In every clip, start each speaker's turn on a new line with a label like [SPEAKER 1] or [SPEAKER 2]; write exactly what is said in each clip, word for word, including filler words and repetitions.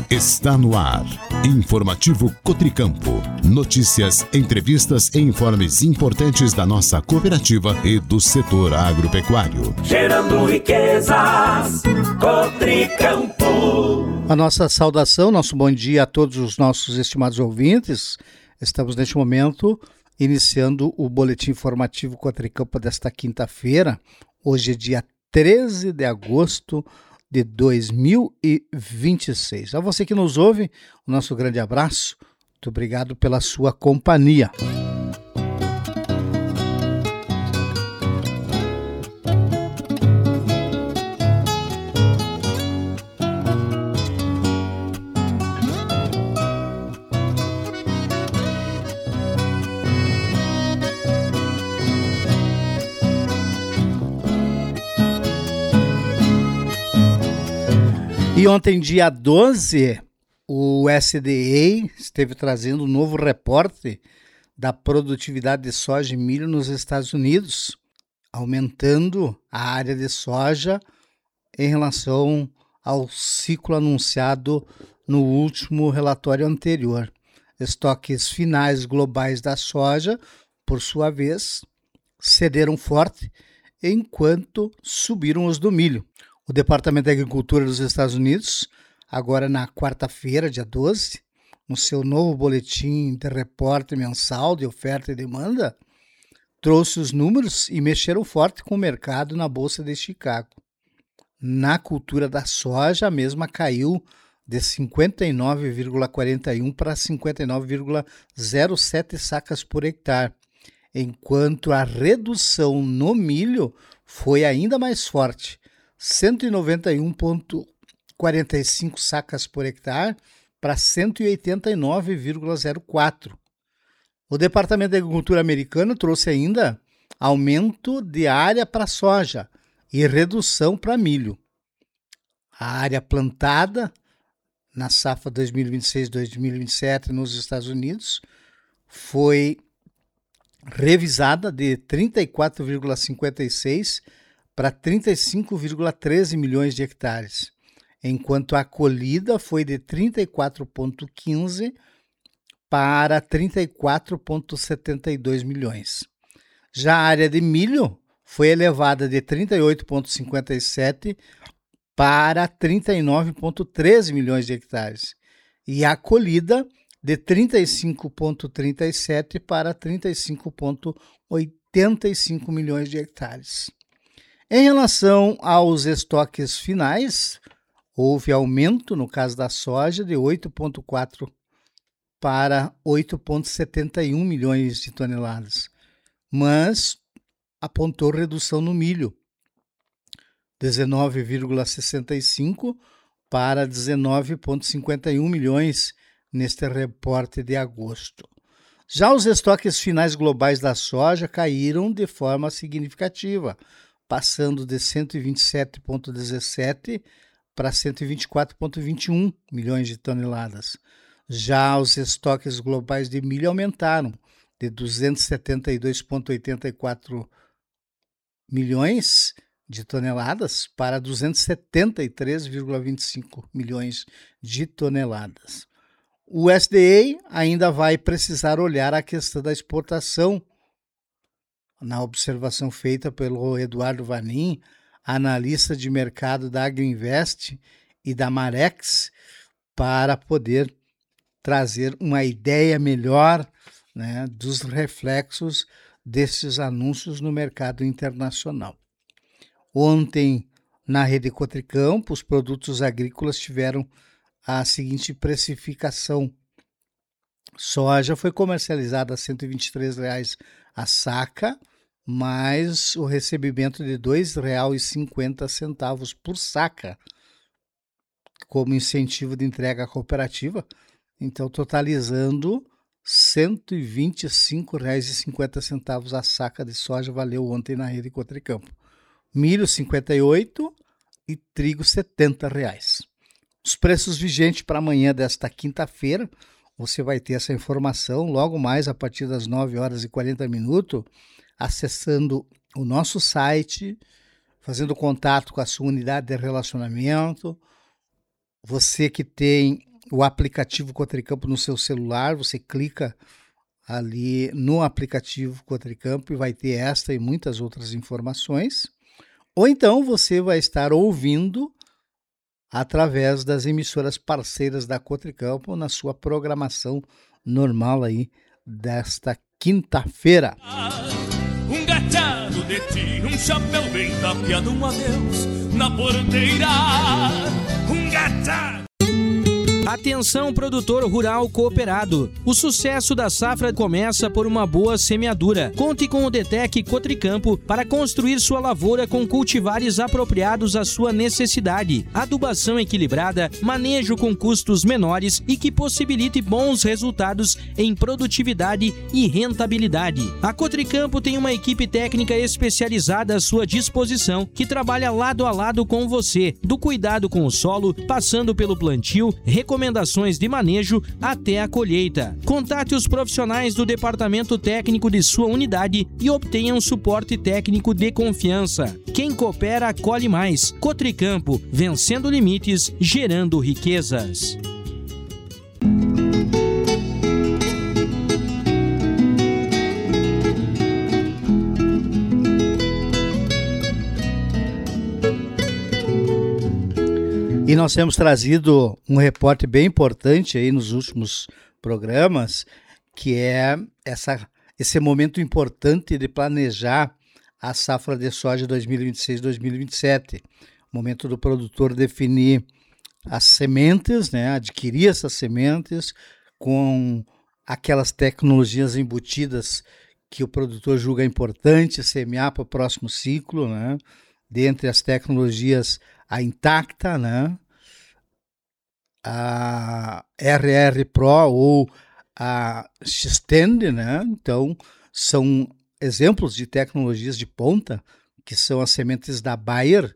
[SPEAKER 1] Está no ar. Informativo Cotricampo. Notícias, entrevistas e informes importantes da nossa cooperativa e do setor agropecuário.
[SPEAKER 2] Gerando riquezas, Cotricampo.
[SPEAKER 3] A nossa saudação, nosso bom dia a todos os nossos estimados ouvintes. Estamos neste momento iniciando o boletim informativo Cotricampo desta quinta-feira. Hoje é dia treze de agosto de dois mil e vinte e seis. A você que nos ouve, o nosso grande abraço. Muito obrigado pela sua companhia. E ontem, dia doze, o U S D A esteve trazendo um novo reporte da produtividade de soja e milho nos Estados Unidos, aumentando a área de soja em relação ao ciclo anunciado no último relatório anterior. Estoques finais globais da soja, por sua vez, cederam forte, enquanto subiram os do milho. O Departamento de Agricultura dos Estados Unidos, agora na quarta-feira, dia doze, no seu novo boletim de reporte mensal de oferta e demanda, trouxe os números e mexeram forte com o mercado na Bolsa de Chicago. Na cultura da soja, a mesma caiu de cinquenta e nove vírgula quarenta e um para cinquenta e nove vírgula zero sete sacas por hectare, enquanto a redução no milho foi ainda mais forte, cento e noventa e um vírgula quarenta e cinco sacas por hectare para cento e oitenta e nove vírgula zero quatro. O Departamento de Agricultura americano trouxe ainda aumento de área para soja e redução para milho. A área plantada na safra dois mil e vinte e seis dois mil e vinte e sete nos Estados Unidos foi revisada de trinta e quatro vírgula cinquenta e seis para trinta e cinco vírgula treze milhões de hectares, enquanto a colhida foi de trinta e quatro vírgula quinze para trinta e quatro vírgula setenta e dois milhões. Já a área de milho foi elevada de trinta e oito vírgula cinquenta e sete para trinta e nove vírgula treze milhões de hectares, e a colhida de trinta e cinco vírgula trinta e sete para trinta e cinco vírgula oitenta e cinco milhões de hectares. Em relação aos estoques finais, houve aumento, no caso da soja, de oito vírgula quatro para oito vírgula setenta e um milhões de toneladas, mas apontou redução no milho, dezenove vírgula sessenta e cinco para dezenove vírgula cinquenta e um milhões neste reporte de agosto. Já os estoques finais globais da soja caíram de forma significativa, passando de cento e vinte e sete vírgula dezessete para cento e vinte e quatro vírgula vinte e um milhões de toneladas. Já os estoques globais de milho aumentaram de duzentos e setenta e dois vírgula oitenta e quatro milhões de toneladas para duzentos e setenta e três vírgula vinte e cinco milhões de toneladas. O U S D A ainda vai precisar olhar a questão da exportação. Na observação feita pelo Eduardo Vanin, analista de mercado da Agriinvest e da Marex, para poder trazer uma ideia melhor, né, dos reflexos desses anúncios no mercado internacional. Ontem, na rede Cotricampo, os produtos agrícolas tiveram a seguinte precificação. Soja foi comercializada a cento e vinte e três reais a saca, mais o recebimento de dois reais e cinquenta centavos por saca, como incentivo de entrega cooperativa, então totalizando cento e vinte e cinco reais e cinquenta centavos a saca de soja, valeu ontem na rede Cotricampo. Milho cinquenta e oito e trigo setenta reais. Os preços vigentes para amanhã desta quinta-feira, você vai ter essa informação logo mais a partir das nove horas e quarenta minutos, acessando o nosso site, fazendo contato com a sua unidade de relacionamento. Você que tem o aplicativo Cotricampo no seu celular, você clica ali no aplicativo Cotricampo e vai ter esta e muitas outras informações. Ou então você vai estar ouvindo através das emissoras parceiras da Cotricampo na sua programação normal aí desta quinta-feira.
[SPEAKER 4] Um gachado de ti, um chapéu bem tapeado, um adeus na porteira. Um gachado.
[SPEAKER 5] Atenção, produtor rural cooperado. O sucesso da safra começa por uma boa semeadura. Conte com o Detec Cotricampo para construir sua lavoura com cultivares apropriados à sua necessidade, adubação equilibrada, manejo com custos menores e que possibilite bons resultados em produtividade e rentabilidade. A Cotricampo tem uma equipe técnica especializada à sua disposição que trabalha lado a lado com você, do cuidado com o solo, passando pelo plantio, recomendações de manejo até a colheita. Contate os profissionais do departamento técnico de sua unidade e obtenha um suporte técnico de confiança. Quem coopera, colhe mais. Cotricampo, vencendo limites, gerando riquezas.
[SPEAKER 3] E nós temos trazido um reporte bem importante aí nos últimos programas, que é essa, esse momento importante de planejar a safra de soja dois mil e vinte e seis dois mil e vinte e sete. Momento do produtor definir as sementes, né, adquirir essas sementes com aquelas tecnologias embutidas que o produtor julga importante semear para o próximo ciclo, né? Dentre as tecnologias, a Intacta, né? A R R Pro ou a Xtend, né? Então, são exemplos de tecnologias de ponta, que são as sementes da Bayer,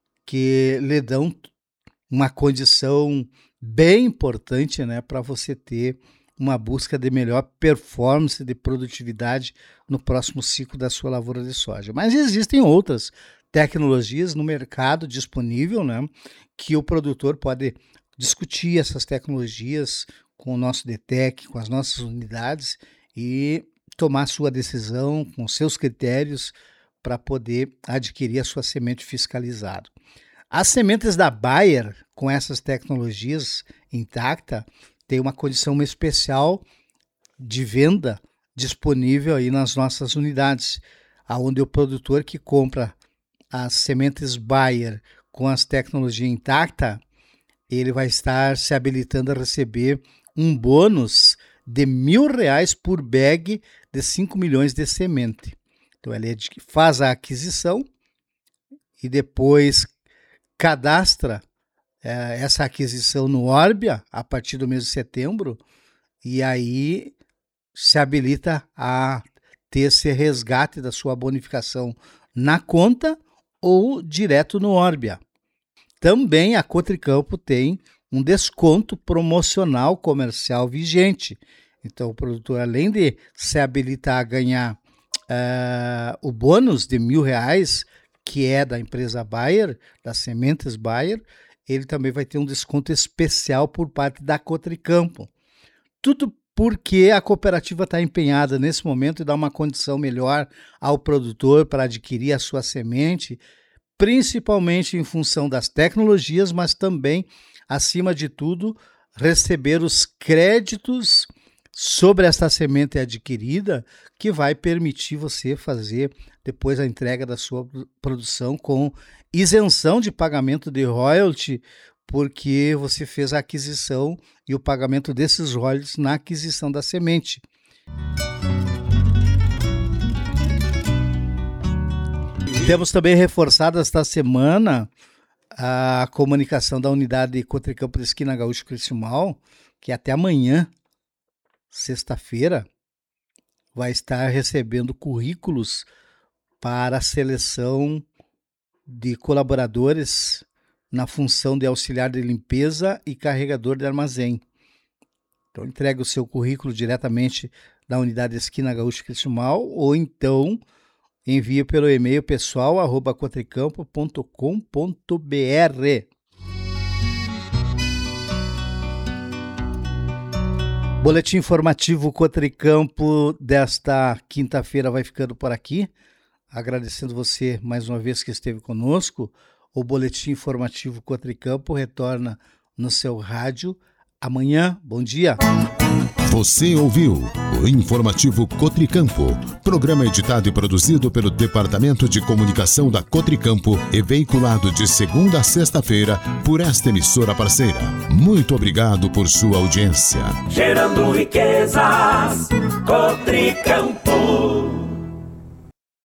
[SPEAKER 3] que lhe dão uma condição bem importante, né, para você ter uma busca de melhor performance de produtividade no próximo ciclo da sua lavoura de soja. Mas existem outras tecnologias no mercado disponível, né, que o produtor pode discutir essas tecnologias com o nosso Detec, com as nossas unidades e tomar sua decisão com seus critérios para poder adquirir a sua semente fiscalizada. As sementes da Bayer, com essas tecnologias Intacta, tem uma condição especial de venda disponível aí nas nossas unidades, aonde o produtor que compra as sementes Bayer com as tecnologias Intacta, ele vai estar se habilitando a receber um bônus de mil reais por bag de cinco milhões de semente. Então ele faz a aquisição e depois cadastra é, essa aquisição no Orbia a partir do mês de setembro e aí se habilita a ter esse resgate da sua bonificação na conta ou direto no Orbia. Também a Cotricampo tem um desconto promocional comercial vigente. Então o produtor, além de se habilitar a ganhar uh, o bônus de mil reais, que é da empresa Bayer, das sementes Bayer, ele também vai ter um desconto especial por parte da Cotricampo. Tudo porque a cooperativa está empenhada nesse momento em dar uma condição melhor ao produtor para adquirir a sua semente, principalmente em função das tecnologias, mas também, acima de tudo, receber os créditos sobre essa semente adquirida, que vai permitir você fazer depois a entrega da sua produção com isenção de pagamento de royalty, porque você fez a aquisição e o pagamento desses royalties na aquisição da semente. Temos também reforçado esta semana a comunicação da unidade Cotricampo de Esquina Gaúcho Criciúmal, que até amanhã, sexta-feira, vai estar recebendo currículos para a seleção de colaboradores na função de auxiliar de limpeza e carregador de armazém. Então entregue o seu currículo diretamente da unidade Esquina Gaúcho Criciúmal ou então envie pelo e-mail pessoal arroba cotricampo ponto com ponto br. Boletim informativo Cotricampo desta quinta-feira vai ficando por aqui. Agradecendo você mais uma vez que esteve conosco. O Boletim informativo Cotricampo retorna no seu rádio amanhã. Bom dia.
[SPEAKER 1] Você ouviu o Informativo Cotricampo, programa editado e produzido pelo Departamento de Comunicação da Cotricampo e veiculado de segunda a sexta-feira por esta emissora parceira. Muito obrigado por sua audiência.
[SPEAKER 2] Gerando riquezas, Cotricampo.